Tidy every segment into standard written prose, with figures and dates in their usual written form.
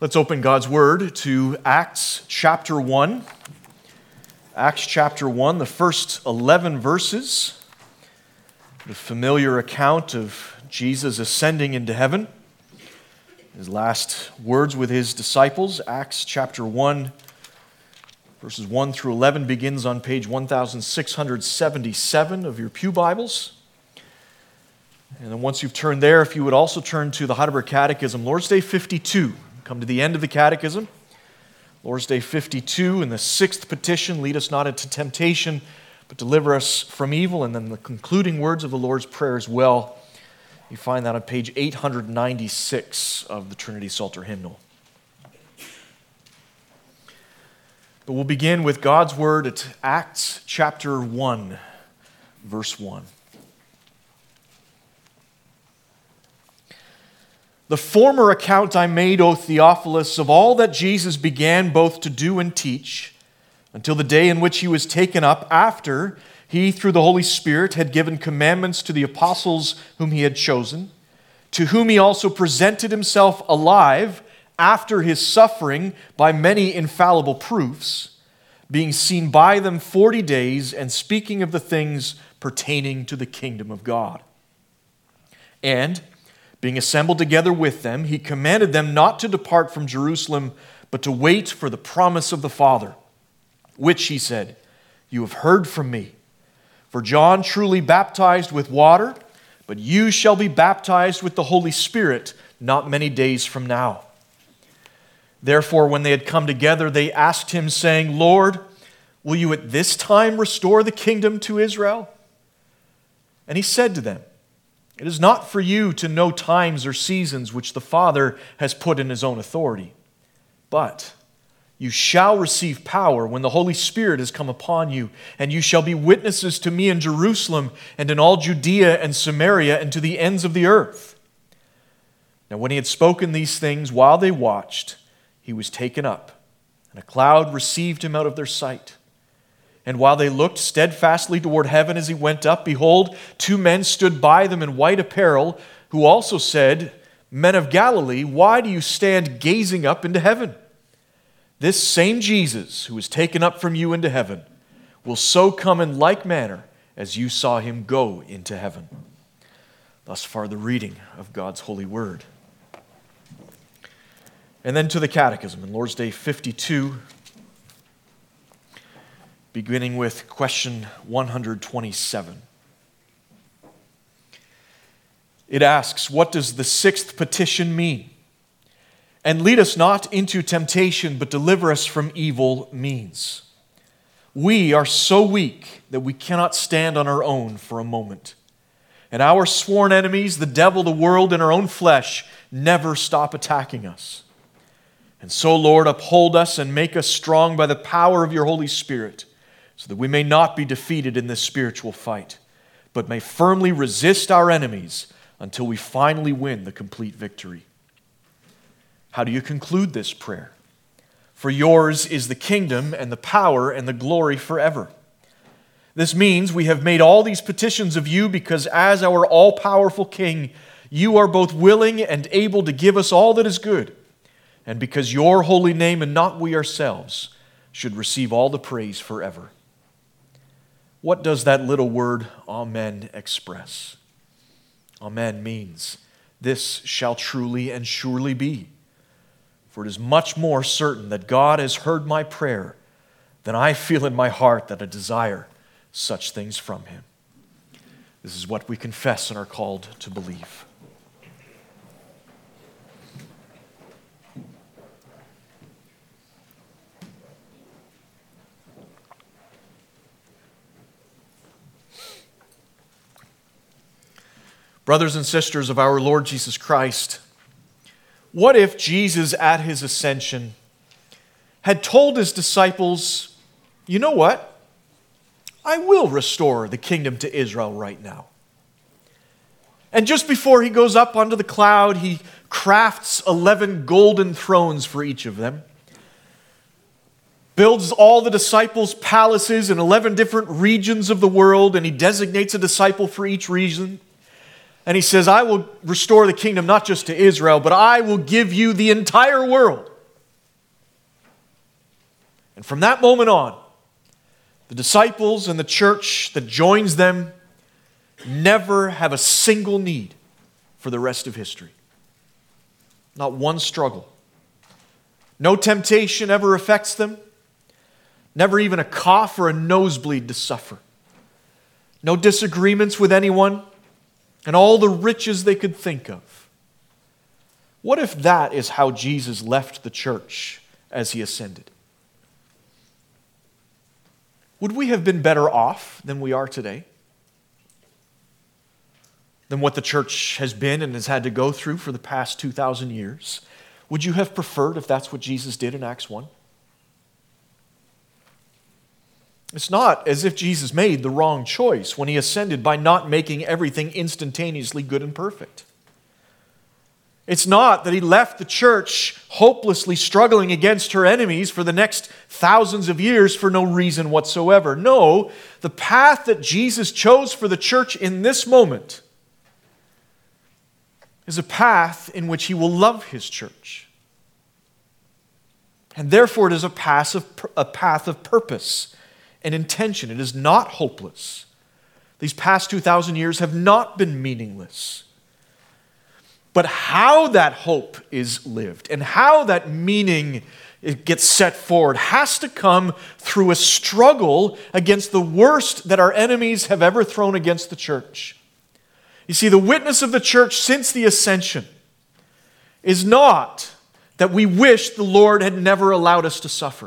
Let's open God's Word to Acts chapter 1. Acts chapter 1, the first 11 verses, the familiar account of Jesus ascending into heaven, his last words with his disciples. Acts chapter 1, verses 1 through 11 begins on page 1677 of your pew Bibles. And then once you've turned there, if you would also turn to the Heidelberg Catechism, Lord's Day 52. Come to the end of the Catechism. Lord's Day 52 and the sixth petition, lead us not into temptation, but deliver us from evil. And then the concluding words of the Lord's Prayer as well. You find that on page 896 of the Trinity Psalter hymnal. But we'll begin with God's Word at Acts chapter 1, verse 1. The former account I made, O Theophilus, of all that Jesus began both to do and teach, until the day in which he was taken up, after he, through the Holy Spirit, had given commandments to the apostles whom he had chosen, to whom he also presented himself alive after his suffering by many infallible proofs, being seen by them 40 days, and speaking of the things pertaining to the kingdom of God. And being assembled together with them, he commanded them not to depart from Jerusalem, but to wait for the promise of the Father, which, he said, you have heard from me. For John truly baptized with water, but you shall be baptized with the Holy Spirit not many days from now. Therefore, when they had come together, they asked him, saying, Lord, will you at this time restore the kingdom to Israel? And he said to them, it is not for you to know times or seasons which the Father has put in his own authority, but you shall receive power when the Holy Spirit has come upon you, and you shall be witnesses to me in Jerusalem and in all Judea and Samaria and to the ends of the earth. Now when he had spoken these things, while they watched, he was taken up, and a cloud received him out of their sight. And while they looked steadfastly toward heaven as he went up, behold, two men stood by them in white apparel, who also said, Men of Galilee, why do you stand gazing up into heaven? This same Jesus, who was taken up from you into heaven, will so come in like manner as you saw him go into heaven. Thus far the reading of God's holy word. And then to the Catechism in Lord's Day 52, beginning with question 127. It asks, what does the sixth petition mean? And lead us not into temptation, but deliver us from evil means. We are so weak that we cannot stand on our own for a moment. And our sworn enemies, the devil, the world, and our own flesh, never stop attacking us. And so, Lord, uphold us and make us strong by the power of your Holy Spirit, so that we may not be defeated in this spiritual fight, but may firmly resist our enemies until we finally win the complete victory. How do you conclude this prayer? For yours is the kingdom and the power and the glory forever. This means we have made all these petitions of you because as our all-powerful King, you are both willing and able to give us all that is good, and because your holy name and not we ourselves should receive all the praise forever. What does that little word, Amen, express? Amen means, this shall truly and surely be. For it is much more certain that God has heard my prayer than I feel in my heart that I desire such things from him. This is what we confess and are called to believe. Brothers and sisters of our Lord Jesus Christ, what if Jesus at his ascension had told his disciples, you know what? I will restore the kingdom to Israel right now. And just before he goes up onto the cloud, he crafts 11 golden thrones for each of them, builds all the disciples' palaces in 11 different regions of the world, and he designates a disciple for each region. And he says, I will restore the kingdom not just to Israel, but I will give you the entire world. And from that moment on, the disciples and the church that joins them never have a single need for the rest of history. Not one struggle. No temptation ever affects them. Never even a cough or a nosebleed to suffer. No disagreements with anyone, and all the riches they could think of. What if that is how Jesus left the church as he ascended? Would we have been better off than we are today? Than what the church has been and has had to go through for the past 2,000 years? Would you have preferred if that's what Jesus did in Acts 1? It's not as if Jesus made the wrong choice when he ascended by not making everything instantaneously good and perfect. It's not that he left the church hopelessly struggling against her enemies for the next thousands of years for no reason whatsoever. No, the path that Jesus chose for the church in this moment is a path in which he will love his church. And therefore it is a path of purpose and intention. It is not hopeless. These past 2,000 years have not been meaningless. But how that hope is lived and how that meaning gets set forward has to come through a struggle against the worst that our enemies have ever thrown against the church. You see, the witness of the church since the ascension is not that we wish the Lord had never allowed us to suffer.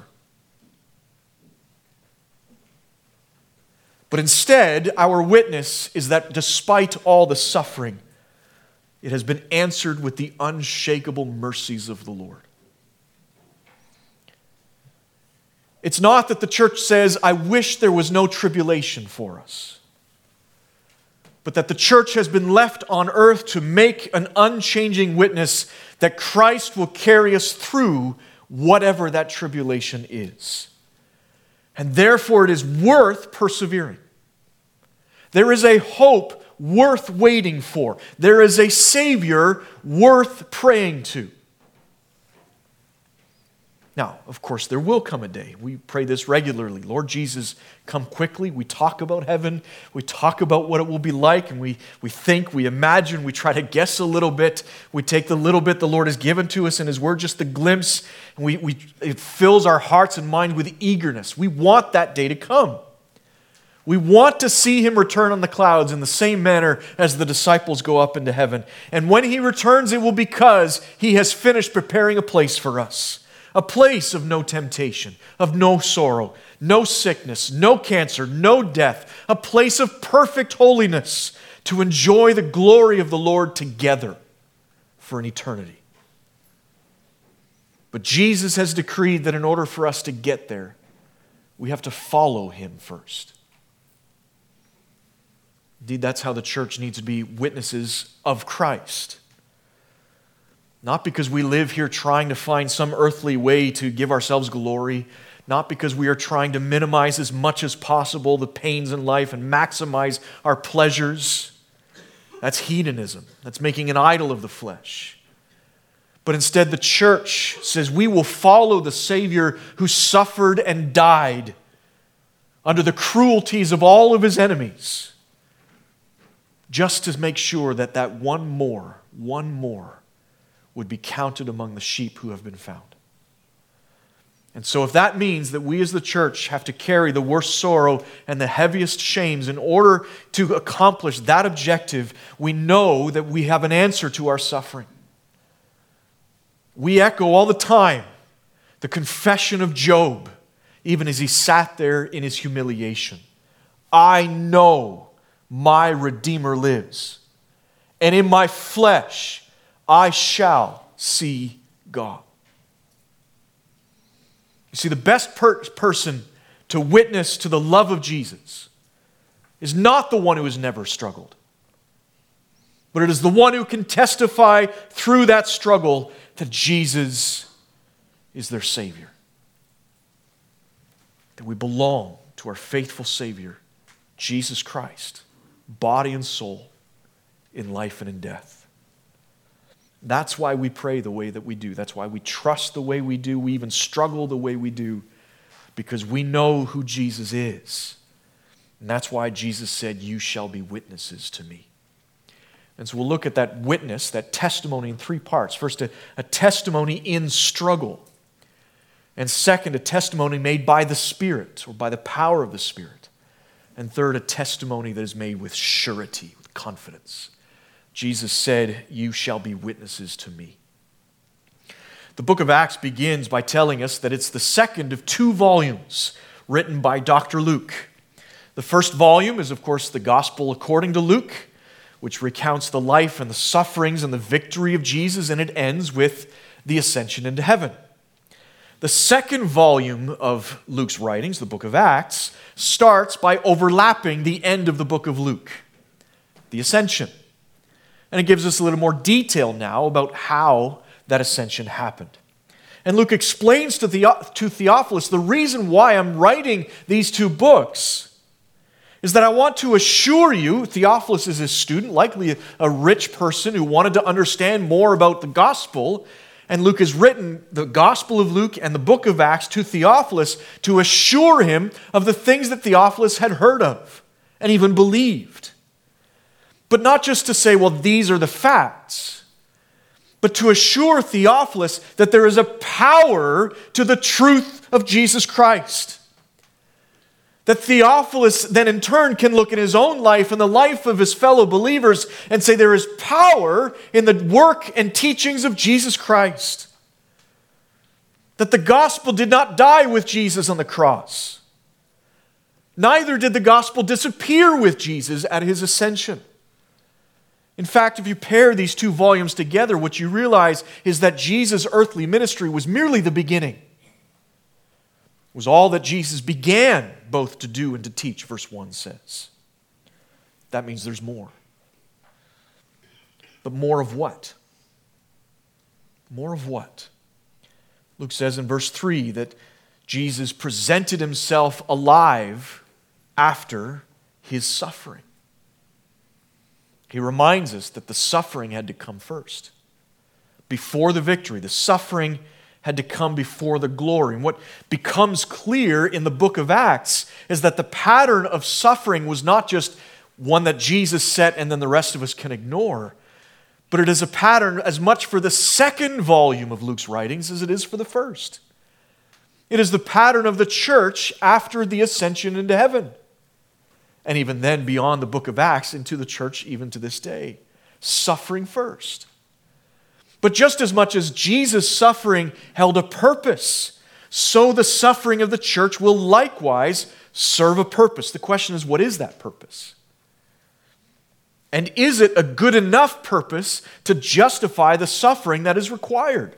But instead, our witness is that despite all the suffering, it has been answered with the unshakable mercies of the Lord. It's not that the church says, I wish there was no tribulation for us, but that the church has been left on earth to make an unchanging witness that Christ will carry us through whatever that tribulation is. And therefore it is worth persevering. There is a hope worth waiting for. There is a Savior worth praying to. Now, of course, there will come a day. We pray this regularly. Lord Jesus, come quickly. We talk about heaven. We talk about what it will be like, and we think, we imagine, we try to guess a little bit. We take the little bit the Lord has given to us in His Word, just the glimpse, and it fills our hearts and minds with eagerness. We want that day to come. We want to see Him return on the clouds in the same manner as the disciples go up into heaven. And when He returns, it will be because He has finished preparing a place for us. A place of no temptation, of no sorrow, no sickness, no cancer, no death. A place of perfect holiness to enjoy the glory of the Lord together for an eternity. But Jesus has decreed that in order for us to get there, we have to follow Him first. Indeed, that's how the church needs to be witnesses of Christ. Not because we live here trying to find some earthly way to give ourselves glory, not because we are trying to minimize as much as possible the pains in life and maximize our pleasures. That's hedonism. That's making an idol of the flesh. But instead, the church says we will follow the Savior who suffered and died under the cruelties of all of His enemies, just to make sure that that one more would be counted among the sheep who have been found. And so if that means that we as the church have to carry the worst sorrow and the heaviest shames in order to accomplish that objective, we know that we have an answer to our suffering. We echo all the time the confession of Job, even as he sat there in his humiliation. I know my Redeemer lives, and in my flesh I shall see God. You see, the best person to witness to the love of Jesus is not the one who has never struggled, but it is the one who can testify through that struggle that Jesus is their Savior. That we belong to our faithful Savior, Jesus Christ, body and soul, in life and in death. That's why we pray the way that we do. That's why we trust the way we do. We even struggle the way we do. because we know who Jesus is. And that's why Jesus said, "You shall be witnesses to me." And so we'll look at that witness, that testimony in three parts. First, a testimony in struggle. And second, a testimony made by the Spirit or by the power of the Spirit. And third, a testimony that is made with surety, with confidence. Jesus said, "You shall be witnesses to me." The book of Acts begins by telling us that it's the second of two volumes written by Dr. Luke. The first volume is, of course, the Gospel according to Luke, which recounts the life and the sufferings and the victory of Jesus, and it ends with the ascension into heaven. The second volume of Luke's writings, the book of Acts, starts by overlapping the end of the book of Luke, the ascension. And it gives us a little more detail now about how that ascension happened. And Luke explains to Theophilus the reason why I'm writing these two books is that I want to assure you, Theophilus is his student, likely a rich person who wanted to understand more about the gospel, and Luke has written the Gospel of Luke and the book of Acts to Theophilus to assure him of the things that Theophilus had heard of and even believed. But not just to say, well, these are the facts, but to assure Theophilus that there is a power to the truth of Jesus Christ. That Theophilus then in turn can look at his own life and the life of his fellow believers and say there is power in the work and teachings of Jesus Christ. That the gospel did not die with Jesus on the cross. Neither did the gospel disappear with Jesus at his ascension. In fact, if you pair these two volumes together, what you realize is that Jesus' earthly ministry was merely the beginning. It was all that Jesus began both to do and to teach, verse 1 says. That means there's more. But more of what? More of what? Luke says in verse 3 that Jesus presented himself alive after his suffering. He reminds us that the suffering had to come first. Before the victory, the suffering had to come before the glory. And what becomes clear in the book of Acts is that the pattern of suffering was not just one that Jesus set and then the rest of us can ignore, but it is a pattern as much for the second volume of Luke's writings as it is for the first. It is the pattern of the church after the ascension into heaven. And even then, beyond the book of Acts, into the church even to this day. Suffering first. But just as much as Jesus' suffering held a purpose, so the suffering of the church will likewise serve a purpose. The question is, what is that purpose? And is it a good enough purpose to justify the suffering that is required?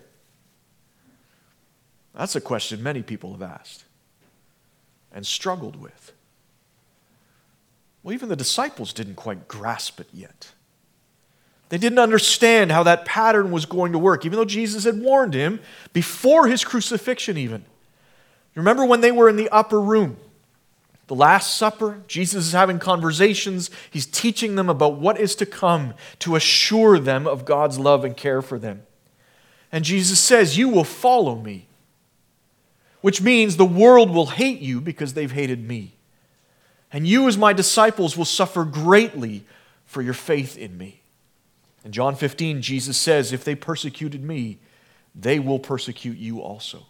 That's a question many people have asked and struggled with. Well, even the disciples didn't quite grasp it yet. They didn't understand how that pattern was going to work, even though Jesus had warned him before his crucifixion even. You remember when they were in the upper room, the Last Supper? Jesus is having conversations. He's teaching them about what is to come to assure them of God's love and care for them. And Jesus says, "You will follow me," which means the world will hate you because they've hated me. And you as my disciples will suffer greatly for your faith in me. In John 15, Jesus says, if they persecuted me, they will persecute you also.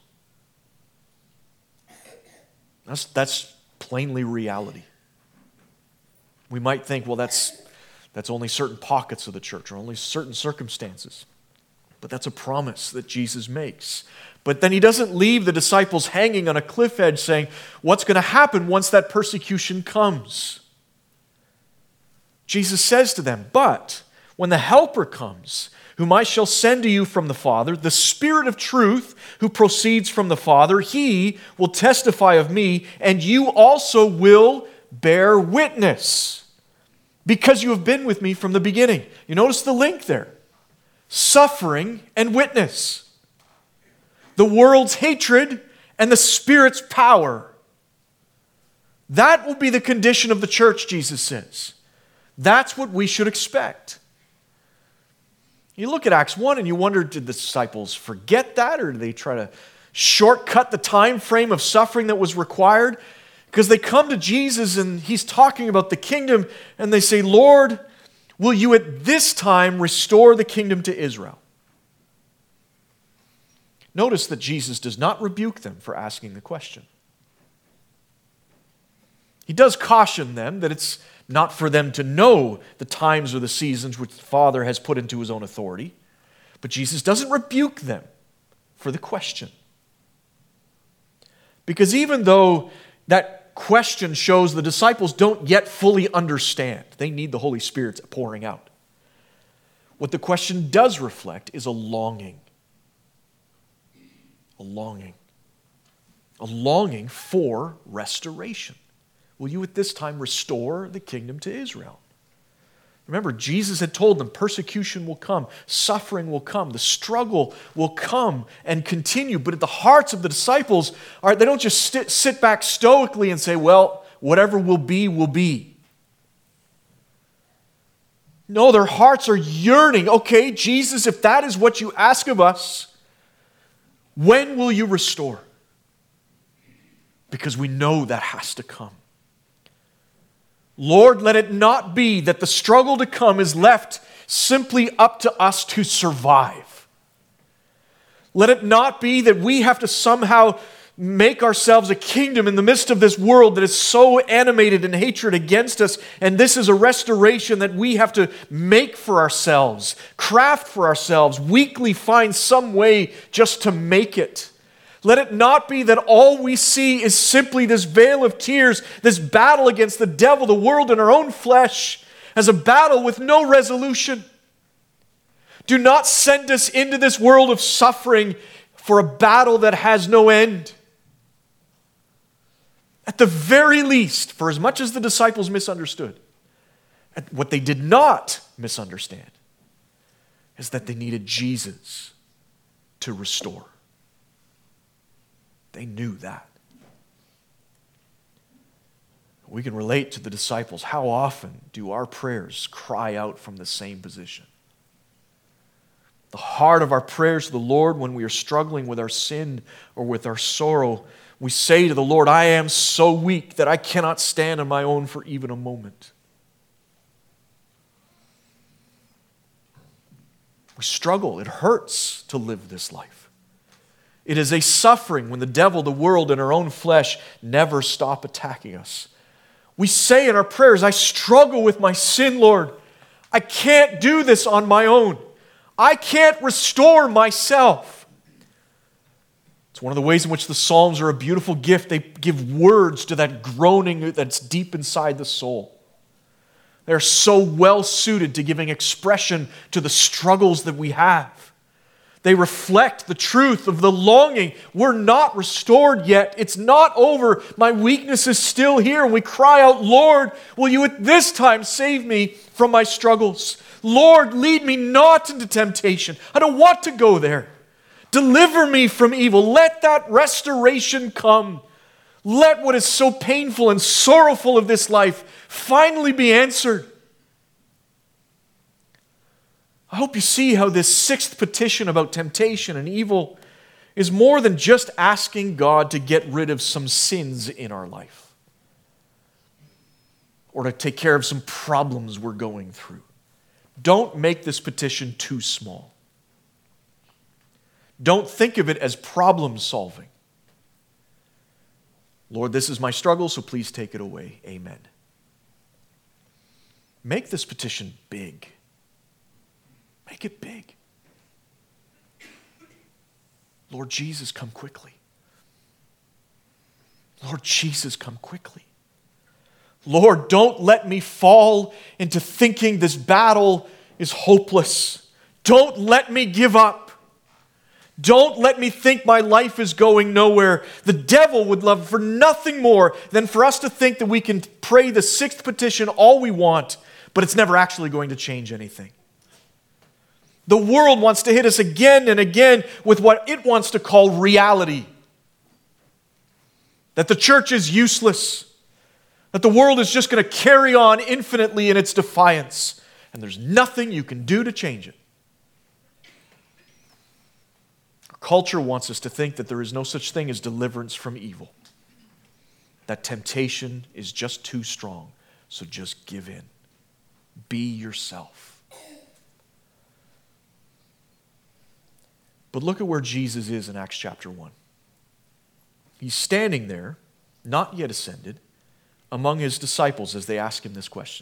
That's plainly reality. We might think, well, that's only certain pockets of the church or only certain circumstances. But that's a promise that Jesus makes. But then he doesn't leave the disciples hanging on a cliff edge saying, what's going to happen once that persecution comes? Jesus says to them, but when the Helper comes, whom I shall send to you from the Father, the Spirit of truth who proceeds from the Father, he will testify of me, and you also will bear witness, because you have been with me from the beginning. You notice the link there. Suffering and witness. The world's hatred and the Spirit's power. That will be the condition of the church, Jesus says. That's what we should expect. You look at Acts 1 and you wonder, did the disciples forget that, or did they try to shortcut the time frame of suffering that was required, because they come to Jesus and he's talking about the kingdom, and they say, Lord, will you at this time restore the kingdom to Israel? Notice that Jesus does not rebuke them for asking the question. He does caution them that it's not for them to know the times or the seasons which the Father has put into his own authority, but Jesus doesn't rebuke them for the question. Because even though that question shows the disciples don't yet fully understand, they need the Holy Spirit's pouring out. What the question does reflect is a longing. A longing. A longing for restoration. Will you at this time restore the kingdom to Israel? Remember, Jesus had told them persecution will come, suffering will come, the struggle will come and continue. But at the hearts of the disciples, they don't just sit back stoically and say, well, whatever will be, will be. No, their hearts are yearning. Okay, Jesus, if that is what you ask of us, when will you restore? Because we know that has to come. Lord, let it not be that the struggle to come is left simply up to us to survive. Let it not be that we have to somehow make ourselves a kingdom in the midst of this world that is so animated in hatred against us, and this is a restoration that we have to make for ourselves, craft for ourselves, weekly find some way just to make it. Let it not be that all we see is simply this veil of tears, this battle against the devil, the world, and our own flesh, as a battle with no resolution. Do not send us into this world of suffering for a battle that has no end. At the very least, for as much as the disciples misunderstood, what they did not misunderstand is that they needed Jesus to restore. They knew that. We can relate to the disciples. How often do our prayers cry out from the same position? The heart of our prayers to the Lord when we are struggling with our sin or with our sorrow, we say to the Lord, I am so weak that I cannot stand on my own for even a moment. We struggle. It hurts to live this life. It is a suffering when the devil, the world, and our own flesh never stop attacking us. We say in our prayers, I struggle with my sin, Lord. I can't do this on my own. I can't restore myself. It's one of the ways in which the Psalms are a beautiful gift. They give words to that groaning that's deep inside the soul. They're so well suited to giving expression to the struggles that we have. They reflect the truth of the longing. We're not restored yet. It's not over. My weakness is still here. And we cry out, Lord, will you at this time save me from my struggles? Lord, lead me not into temptation. I don't want to go there. Deliver me from evil. Let that restoration come. Let what is so painful and sorrowful of this life finally be answered. I hope you see how this sixth petition about temptation and evil is more than just asking God to get rid of some sins in our life or to take care of some problems we're going through. Don't make this petition too small. Don't think of it as problem solving. Lord, this is my struggle, so please take it away. Amen. Make this petition big. Make it big. Lord Jesus, come quickly. Lord Jesus, come quickly. Lord, don't let me fall into thinking this battle is hopeless. Don't let me give up. Don't let me think my life is going nowhere. The devil would love for nothing more than for us to think that we can pray the sixth petition all we want, but it's never actually going to change anything. The world wants to hit us again and again with what it wants to call reality. That the church is useless. That the world is just going to carry on infinitely in its defiance. And there's nothing you can do to change it. Our culture wants us to think that there is no such thing as deliverance from evil. That temptation is just too strong, so just give in. Be yourself. But look at where Jesus is in Acts chapter 1. He's standing there, not yet ascended, among his disciples as they ask him this question.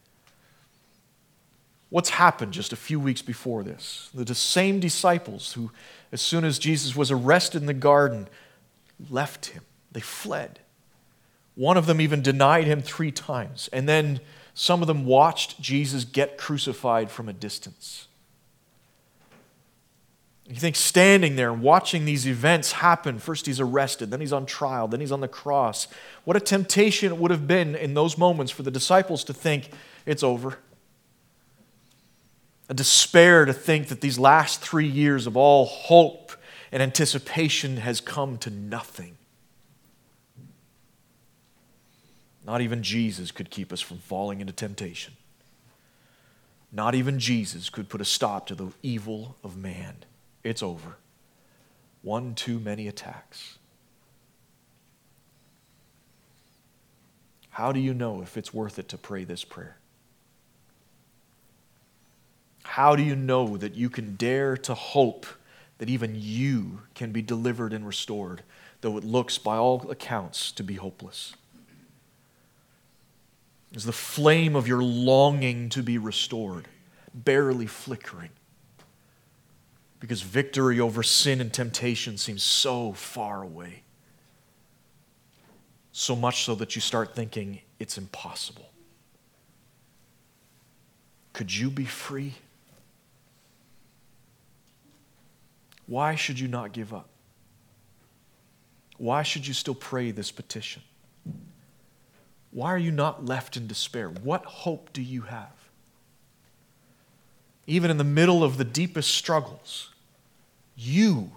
What's happened just a few weeks before this? The same disciples who, as soon as Jesus was arrested in the garden, left him. They fled. One of them even denied him 3 times. And then some of them watched Jesus get crucified from a distance. You think standing there and watching these events happen, first he's arrested, then he's on trial, then he's on the cross. What a temptation it would have been in those moments for the disciples to think, it's over. A despair to think that these last 3 years of all hope and anticipation has come to nothing. Not even Jesus could keep us from falling into temptation. Not even Jesus could put a stop to the evil of man. It's over. One too many attacks. How do you know if it's worth it to pray this prayer? How do you know that you can dare to hope that even you can be delivered and restored, though it looks by all accounts to be hopeless? Is the flame of your longing to be restored barely flickering? Because victory over sin and temptation seems so far away. So much so that you start thinking it's impossible. Could you be free? Why should you not give up? Why should you still pray this petition? Why are you not left in despair? What hope do you have? Even in the middle of the deepest struggles, you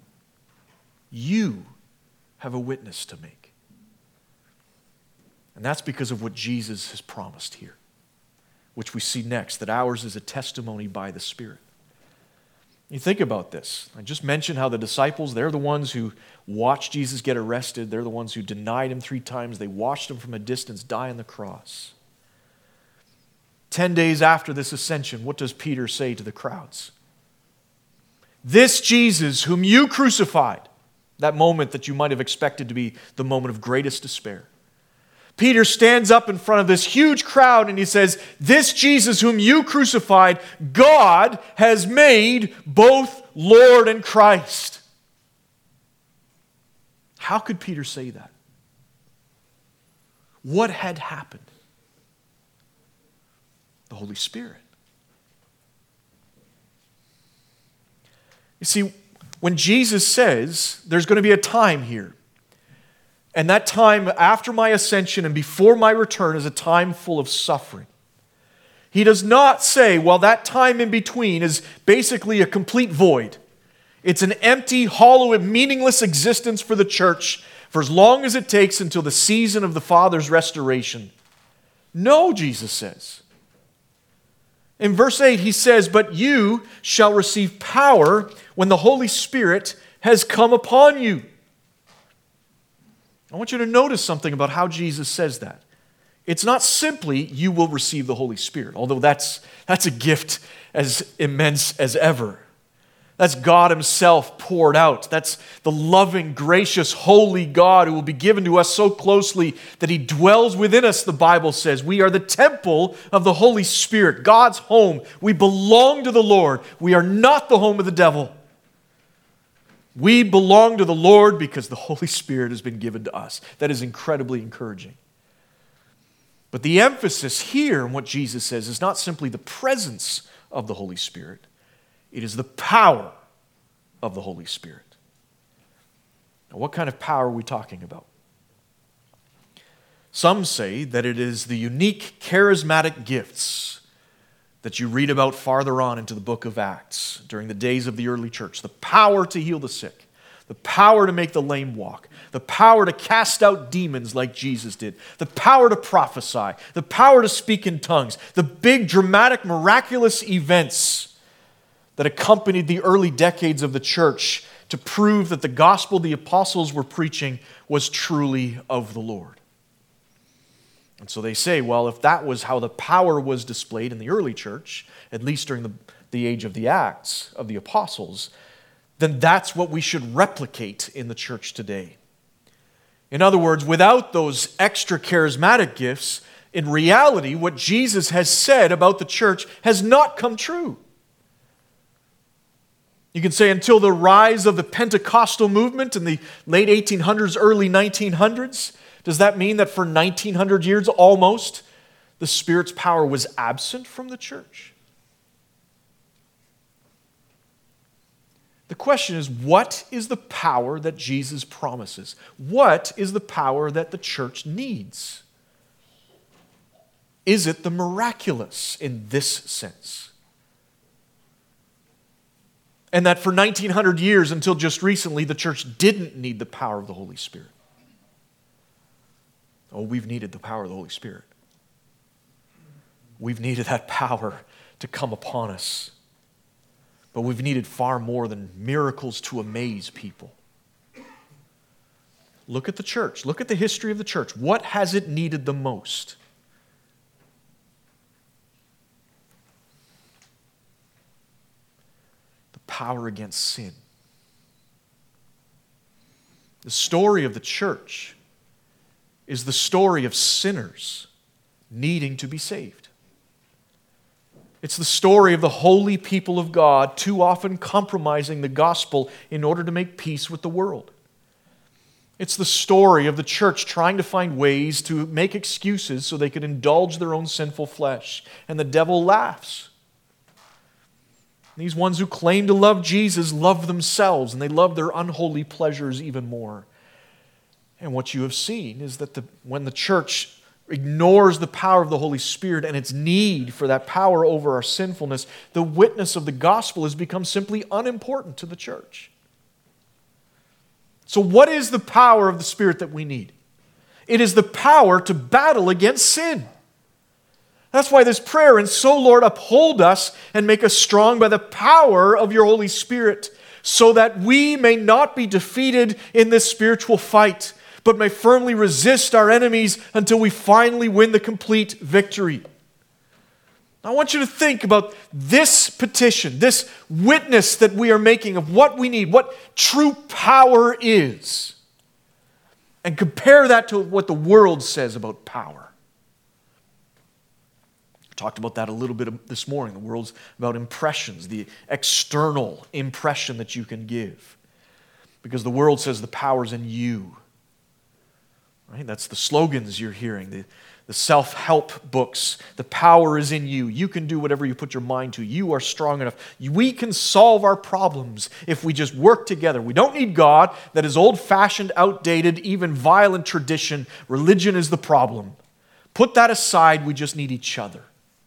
have a witness to make. And that's because of what Jesus has promised here, which we see next, that ours is a testimony by the Spirit. You think about this. I just mentioned how the disciples, they're the ones who watched Jesus get arrested. They're the ones who denied him 3 times. They watched him from a distance die on the cross. 10 days after this ascension, what does Peter say to the crowds? This Jesus whom you crucified, that moment that you might have expected to be the moment of greatest despair. Peter stands up in front of this huge crowd and he says, this Jesus whom you crucified, God has made both Lord and Christ. How could Peter say that? What had happened? The Holy Spirit. You see, when Jesus says there's going to be a time here, and that time after my ascension and before my return is a time full of suffering, he does not say, well, that time in between is basically a complete void. It's an empty, hollow, and meaningless existence for the church for as long as it takes until the season of the Father's restoration. No, Jesus says. In verse 8, he says, but you shall receive power when the Holy Spirit has come upon you. I want you to notice something about how Jesus says that. It's not simply, you will receive the Holy Spirit, although that's a gift as immense as ever. That's God himself poured out. That's the loving, gracious, holy God who will be given to us so closely that he dwells within us, the Bible says. We are the temple of the Holy Spirit, God's home. We belong to the Lord. We are not the home of the devil. We belong to the Lord because the Holy Spirit has been given to us. That is incredibly encouraging. But the emphasis here in what Jesus says is not simply the presence of the Holy Spirit. It is the power of the Holy Spirit. Now, what kind of power are we talking about? Some say that it is the unique charismatic gifts that you read about farther on into the book of Acts during the days of the early church. The power to heal the sick, the power to make the lame walk, the power to cast out demons like Jesus did, the power to prophesy, the power to speak in tongues, the big, dramatic, miraculous events that accompanied the early decades of the church to prove that the gospel the apostles were preaching was truly of the Lord. And so they say, well, if that was how the power was displayed in the early church, at least during the age of the Acts of the apostles, then that's what we should replicate in the church today. In other words, without those extra charismatic gifts, in reality, what Jesus has said about the church has not come true. You can say until the rise of the Pentecostal movement in the late 1800s, early 1900s, does that mean that for 1900 years almost, the Spirit's power was absent from the church? The question is, what is the power that Jesus promises? What is the power that the church needs? Is it the miraculous in this sense? And that for 1900 years, until just recently, the church didn't need the power of the Holy Spirit. Oh, we've needed the power of the Holy Spirit. We've needed that power to come upon us. But we've needed far more than miracles to amaze people. Look at the church. Look at the history of the church. What has it needed the most? The power against sin. The story of the church is the story of sinners needing to be saved. It's the story of the holy people of God too often compromising the gospel in order to make peace with the world. It's the story of the church trying to find ways to make excuses so they could indulge their own sinful flesh. And the devil laughs. These ones who claim to love Jesus love themselves, and they love their unholy pleasures even more. And what you have seen is that when the church ignores the power of the Holy Spirit and its need for that power over our sinfulness, the witness of the gospel has become simply unimportant to the church. So what is the power of the Spirit that we need? It is the power to battle against sin. That's why this prayer, and so Lord, uphold us and make us strong by the power of your Holy Spirit, so that we may not be defeated in this spiritual fight, but may firmly resist our enemies until we finally win the complete victory. I want you to think about this petition, this witness that we are making of what we need, what true power is, and compare that to what the world says about power. We talked about that a little bit this morning. The world's about impressions, the external impression that you can give. Because the world says the power's in you. Right? That's the slogans you're hearing, the self-help books. The power is in you. You can do whatever you put your mind to. You are strong enough. We can solve our problems if we just work together. We don't need God. That is old-fashioned, outdated, even violent tradition. Religion is the problem. Put that aside. We just need each other.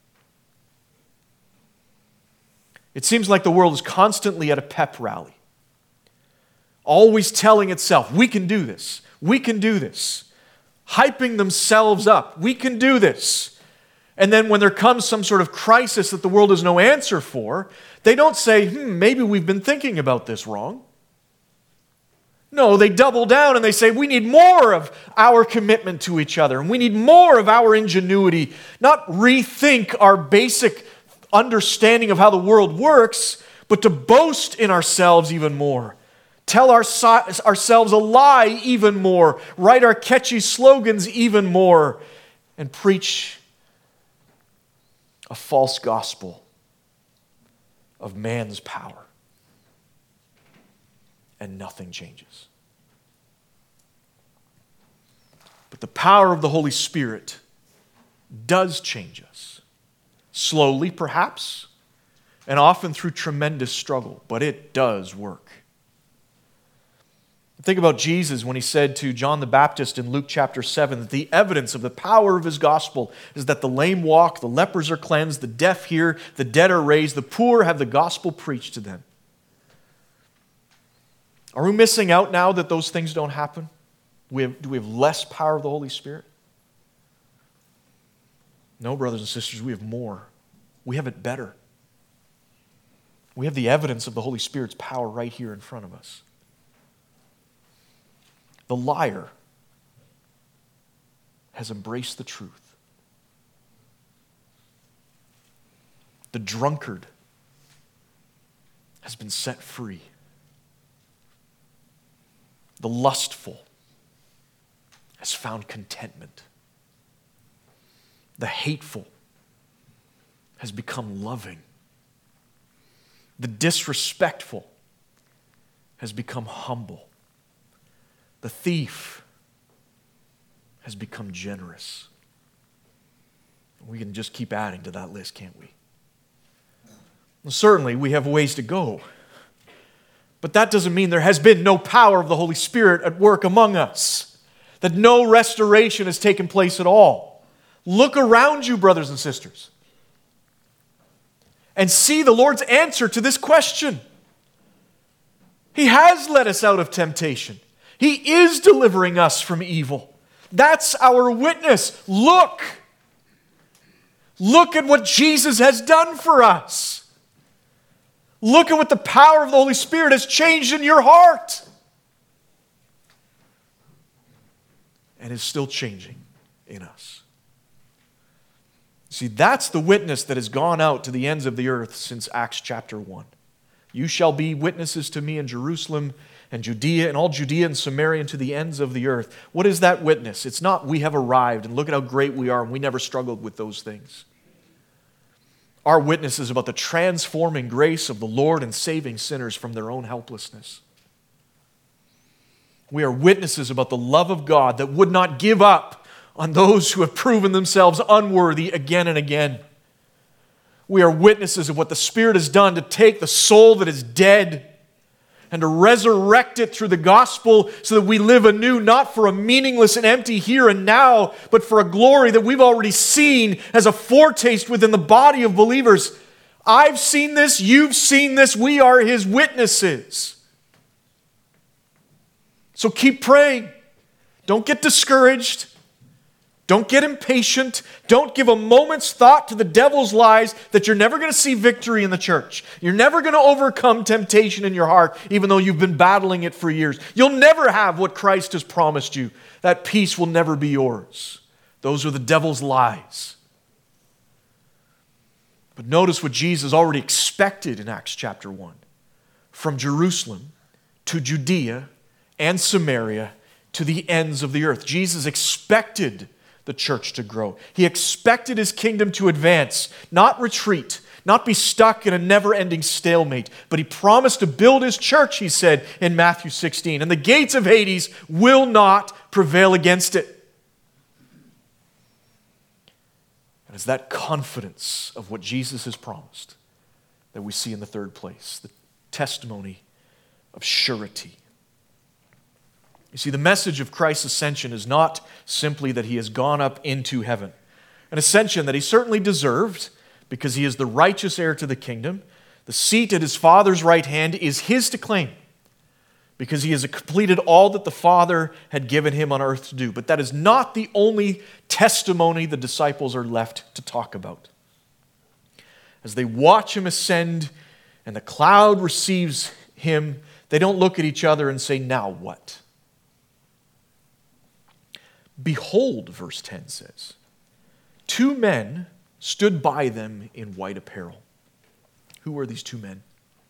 It seems like the world is constantly at a pep rally, always telling itself, we can do this. We can do this. Hyping themselves up. We can do this. And then when there comes some sort of crisis that the world has no answer for, they don't say, maybe we've been thinking about this wrong. No, they double down and they say, we need more of our commitment to each other, and we need more of our ingenuity, not rethink our basic understanding of how the world works, but to boast in ourselves even more. Tell ourselves a lie even more. Write our catchy slogans even more. And preach a false gospel of man's power. And nothing changes. But the power of the Holy Spirit does change us. Slowly, perhaps, and often through tremendous struggle. But it does work. Think about Jesus when he said to John the Baptist in Luke chapter 7 that the evidence of the power of his gospel is that the lame walk, the lepers are cleansed, the deaf hear, the dead are raised, the poor have the gospel preached to them. Are we missing out now that those things don't happen? Do we have less power of the Holy Spirit? No, brothers and sisters, we have more. We have it better. We have the evidence of the Holy Spirit's power right here in front of us. The liar has embraced the truth. The drunkard has been set free. The lustful has found contentment. The hateful has become loving. The disrespectful has become humble. The thief has become generous. We can just keep adding to that list, can't we? Well, certainly, we have ways to go. But that doesn't mean there has been no power of the Holy Spirit at work among us, that no restoration has taken place at all. Look around you, brothers and sisters, and see the Lord's answer to this question. He has led us out of temptation. He is delivering us from evil. That's our witness. Look. Look at what Jesus has done for us. Look at what the power of the Holy Spirit has changed in your heart. And is still changing in us. See, that's the witness that has gone out to the ends of the earth since Acts chapter 1. You shall be witnesses to me in Jerusalem and Judea and all Judea and Samaria and to the ends of the earth. What is that witness? It's not we have arrived and look at how great we are and we never struggled with those things. Our witness is about the transforming grace of the Lord and saving sinners from their own helplessness. We are witnesses about the love of God that would not give up on those who have proven themselves unworthy again and again. We are witnesses of what the Spirit has done to take the soul that is dead and to resurrect it through the gospel so that we live anew, not for a meaningless and empty here and now, but for a glory that we've already seen as a foretaste within the body of believers. I've seen this, you've seen this, we are His witnesses. So keep praying. Don't get discouraged. Don't get impatient. Don't give a moment's thought to the devil's lies that you're never going to see victory in the church. You're never going to overcome temptation in your heart, even though you've been battling it for years. You'll never have what Christ has promised you. That peace will never be yours. Those are the devil's lies. But notice what Jesus already expected in Acts chapter 1. From Jerusalem to Judea and Samaria to the ends of the earth. Jesus expected the church to grow. He expected His kingdom to advance, not retreat, not be stuck in a never-ending stalemate. But He promised to build His church, He said in Matthew 16, and the gates of Hades will not prevail against it. And it's that confidence of what Jesus has promised that we see in the third place, the testimony of surety. You see, the message of Christ's ascension is not simply that He has gone up into heaven. An ascension that He certainly deserved because He is the righteous heir to the kingdom. The seat at His Father's right hand is His to claim because He has completed all that the Father had given Him on earth to do. But that is not the only testimony the disciples are left to talk about. As they watch Him ascend and the cloud receives Him, they don't look at each other and say, "Now what?" Behold, verse 10 says, 2 men stood by them in white apparel. Who were these 2 men?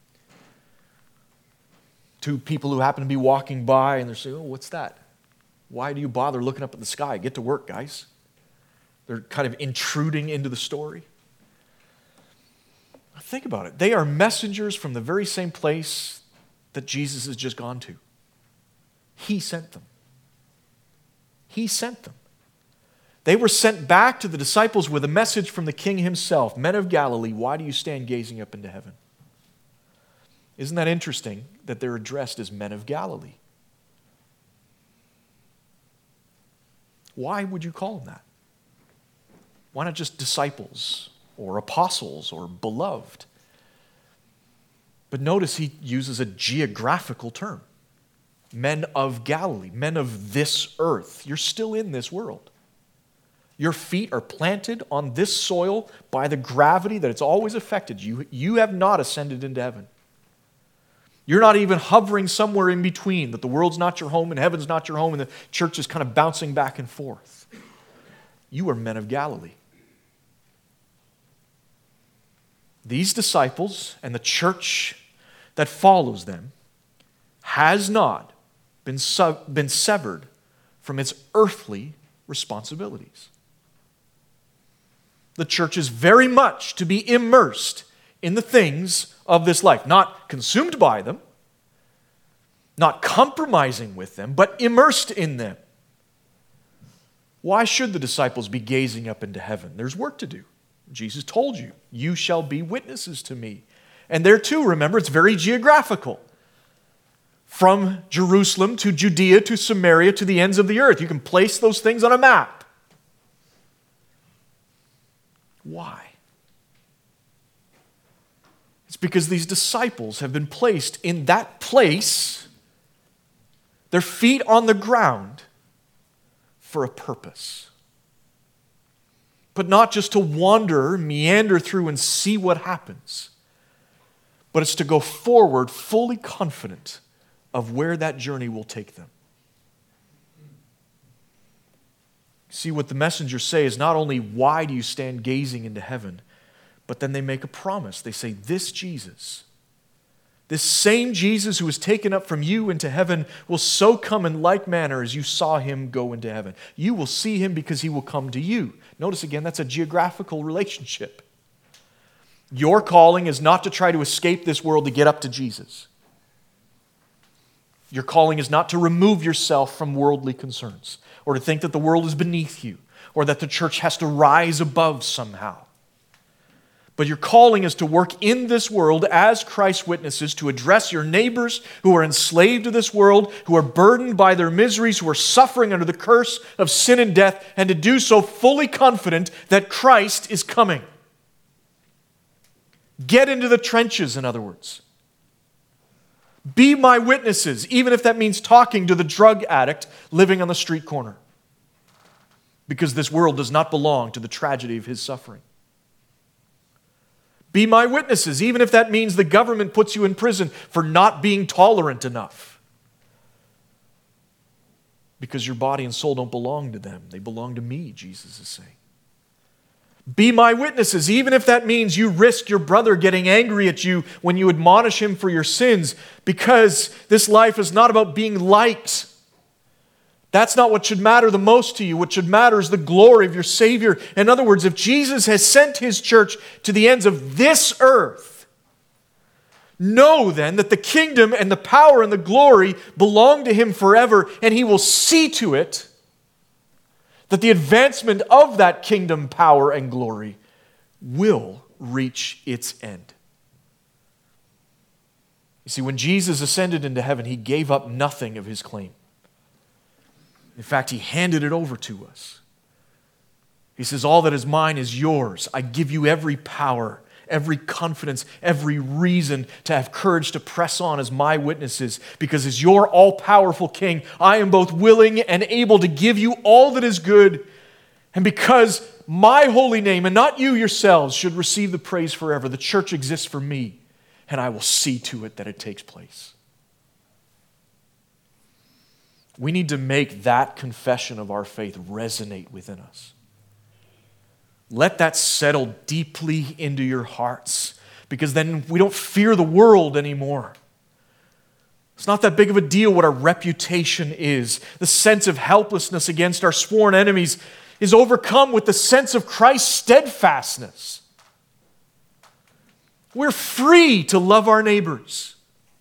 2 people who happen to be walking by and they're saying, "Oh, what's that? Why do you bother looking up at the sky? Get to work, guys." They're kind of intruding into the story. Think about it. They are messengers from the very same place that Jesus has just gone to. He sent them. He sent them. They were sent back to the disciples with a message from the King Himself. "Men of Galilee, why do you stand gazing up into heaven?" Isn't that interesting that they're addressed as men of Galilee? Why would you call them that? Why not just disciples or apostles or beloved? But notice He uses a geographical term. Men of Galilee, men of this earth. You're still in this world. Your feet are planted on this soil by the gravity that it's always affected you. You have not ascended into heaven. You're not even hovering somewhere in between, that the world's not your home and heaven's not your home and the church is kind of bouncing back and forth. You are men of Galilee. These disciples and the church that follows them has not been severed from its earthly responsibilities. The church is very much to be immersed in the things of this life, not consumed by them, not compromising with them, but immersed in them. Why should the disciples be gazing up into heaven? There's work to do. Jesus told you, you shall be witnesses to me. And there too, remember, it's very geographical. From Jerusalem to Judea to Samaria to the ends of the earth. You can place those things on a map. Why? It's because these disciples have been placed in that place, their feet on the ground, for a purpose. But not just to wander, meander through and see what happens, but it's to go forward fully confident of where that journey will take them. See, what the messengers say is not only why do you stand gazing into heaven, but then they make a promise. They say, this Jesus, this same Jesus who was taken up from you into heaven will so come in like manner as you saw him go into heaven. You will see him because he will come to you. Notice again, that's a geographical relationship. Your calling is not to try to escape this world to get up to Jesus. Your calling is not to remove yourself from worldly concerns, or to think that the world is beneath you, or that the church has to rise above somehow. But your calling is to work in this world as Christ's witnesses, to address your neighbors who are enslaved to this world, who are burdened by their miseries, who are suffering under the curse of sin and death, and to do so fully confident that Christ is coming. Get into the trenches, in other words. Be my witnesses, even if that means talking to the drug addict living on the street corner. Because this world does not belong to the tragedy of his suffering. Be my witnesses, even if that means the government puts you in prison for not being tolerant enough. Because your body and soul don't belong to them. They belong to me, Jesus is saying. Be my witnesses, even if that means you risk your brother getting angry at you when you admonish him for your sins, because this life is not about being liked. That's not what should matter the most to you. What should matter is the glory of your Savior. In other words, if Jesus has sent his church to the ends of this earth, know then that the kingdom and the power and the glory belong to him forever, and he will see to it that the advancement of that kingdom, power, and glory will reach its end. You see, when Jesus ascended into heaven, he gave up nothing of his claim. In fact, he handed it over to us. He says, all that is mine is yours. I give you every power, every confidence, every reason to have courage to press on as my witnesses, because as your all-powerful King, I am both willing and able to give you all that is good, and because my holy name, and not you yourselves, should receive the praise forever, the church exists for me, and I will see to it that it takes place. We need to make that confession of our faith resonate within us. Let that settle deeply into your hearts, because then we don't fear the world anymore. It's not that big of a deal what our reputation is. The sense of helplessness against our sworn enemies is overcome with the sense of Christ's steadfastness. We're free to love our neighbors,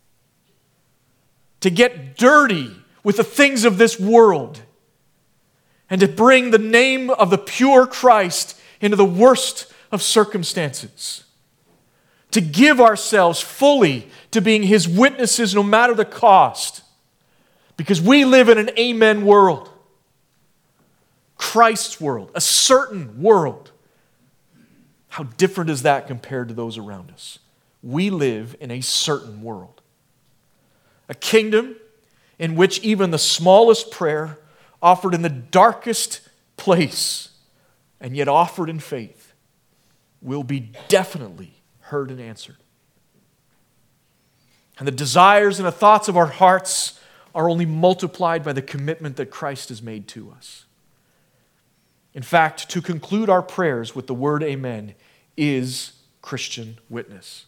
to get dirty with the things of this world, and to bring the name of the pure Christ into the worst of circumstances. To give ourselves fully to being his witnesses no matter the cost. Because we live in an amen world. Christ's world, a certain world. How different is that compared to those around us? We live in a certain world. A kingdom in which even the smallest prayer offered in the darkest place and yet offered in faith will be definitely heard and answered. And the desires and the thoughts of our hearts are only multiplied by the commitment that Christ has made to us. In fact, to conclude our prayers with the word amen is Christian witness.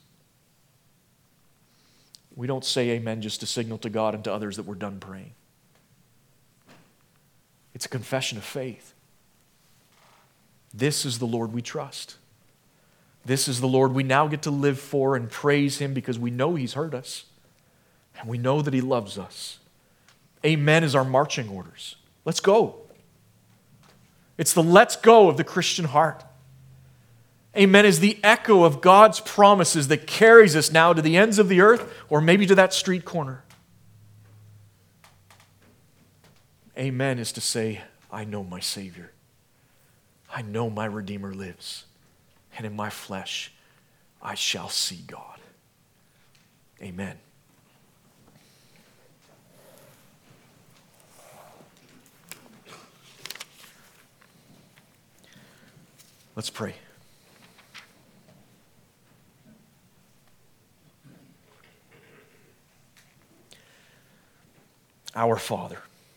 We don't say amen just to signal to God and to others that we're done praying. It's a confession of faith. This is the Lord we trust. This is the Lord we now get to live for and praise Him because we know He's heard us and we know that He loves us. Amen is our marching orders. Let's go. It's the let's go of the Christian heart. Amen is the echo of God's promises that carries us now to the ends of the earth or maybe to that street corner. Amen is to say, I know my Savior. I know my Redeemer lives. And in my flesh, I shall see God. Amen. Let's pray. Our Father,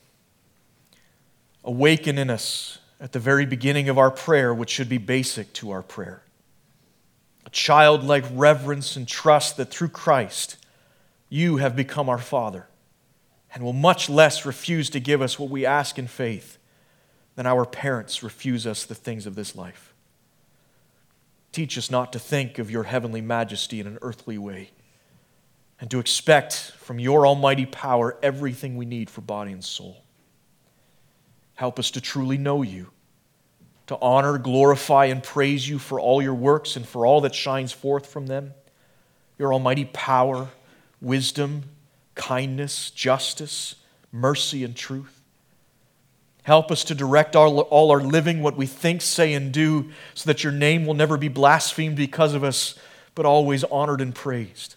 awaken in us at the very beginning of our prayer, which should be basic to our prayer, a childlike reverence and trust that through Christ you have become our Father and will much less refuse to give us what we ask in faith than our parents refuse us the things of this life. Teach us not to think of your heavenly majesty in an earthly way, and to expect from your almighty power everything we need for body and soul. Help us to truly know you, to honor, glorify, and praise you for all your works and for all that shines forth from them, your almighty power, wisdom, kindness, justice, mercy, and truth. Help us to direct all our living, what we think, say, and do, so that your name will never be blasphemed because of us, but always honored and praised.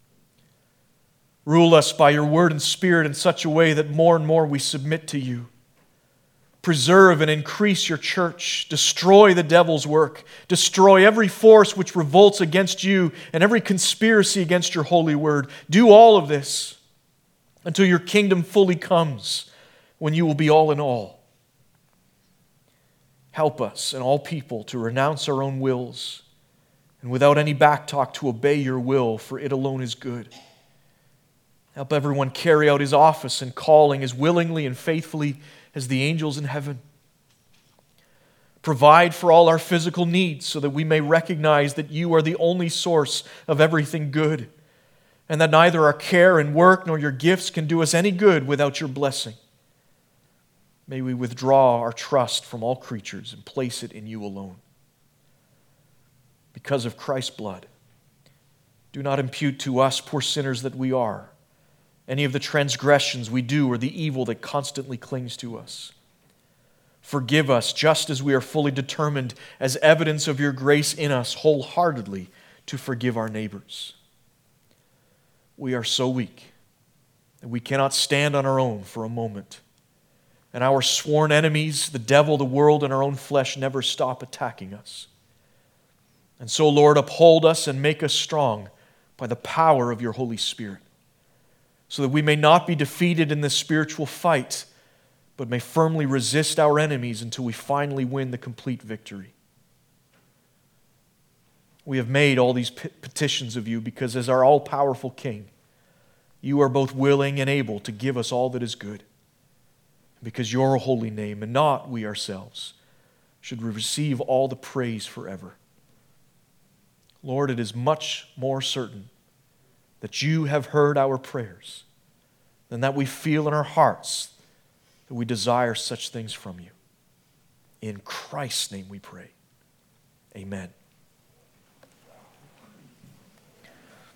Rule us by your word and spirit in such a way that more and more we submit to you. Preserve and increase your church. Destroy the devil's work. Destroy every force which revolts against you and every conspiracy against your holy word. Do all of this until your kingdom fully comes, when you will be all in all. Help us and all people to renounce our own wills and without any backtalk to obey your will, for it alone is good. Help everyone carry out his office and calling as willingly and faithfully as the angels in heaven. Provide for all our physical needs so that we may recognize that you are the only source of everything good, and that neither our care and work nor your gifts can do us any good without your blessing. May we withdraw our trust from all creatures and place it in you alone. Because of Christ's blood, do not impute to us, poor sinners that we are, any of the transgressions we do or the evil that constantly clings to us. Forgive us just as we are fully determined, as evidence of your grace in us, wholeheartedly to forgive our neighbors. We are so weak that we cannot stand on our own for a moment. And our sworn enemies, the devil, the world, and our own flesh, never stop attacking us. And so, Lord, uphold us and make us strong by the power of your Holy Spirit, so that we may not be defeated in this spiritual fight, but may firmly resist our enemies until we finally win the complete victory. We have made all these petitions of you because as our all-powerful King, you are both willing and able to give us all that is good. Because your holy name, and not we ourselves, should receive all the praise forever. Lord, it is much more certain that you have heard our prayers than that we feel in our hearts that we desire such things from you. In Christ's name we pray. Amen.